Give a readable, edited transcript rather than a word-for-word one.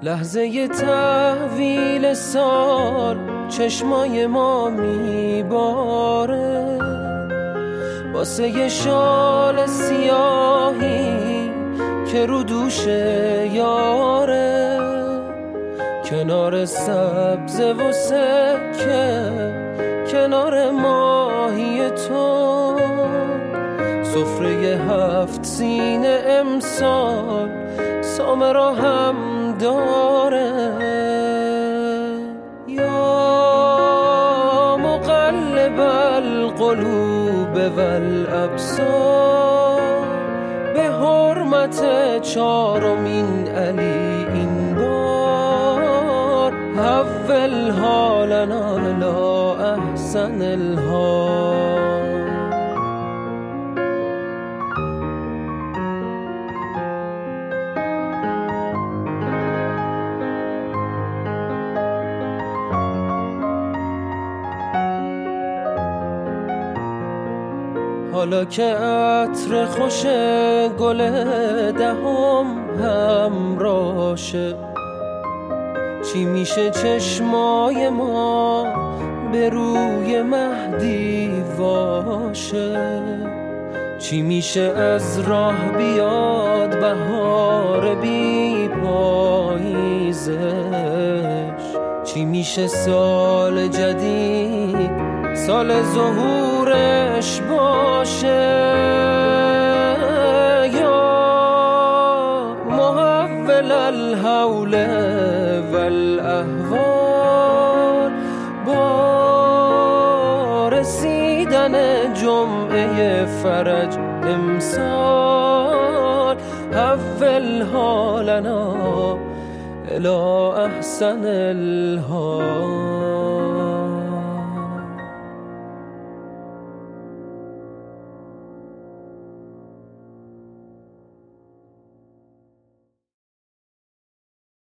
لحظه تحویل سال چشمای ما میباره، واسه یه شال سیاهی که رو دوش یاره، کنار سبز و سکه کنار ماهی تو، سفره 7 سینه امسال سامه را هم داره. یا مقلب القلوب والابصار، به حرمت 4مین علی این بار، حول حالنا الی احسن الحال. حالا که عطر خوش گل 10 همراشه، چی میشه چشمای ما به روی مهدی واشه، چی میشه از راه بیاد بهار بی پاییزش، چی میشه سال جدید سال ظهورش باشه. یا محول الحول والاحوال، با رسیدن جمعه فرج امسال، حول حالنا الی احسن الحال.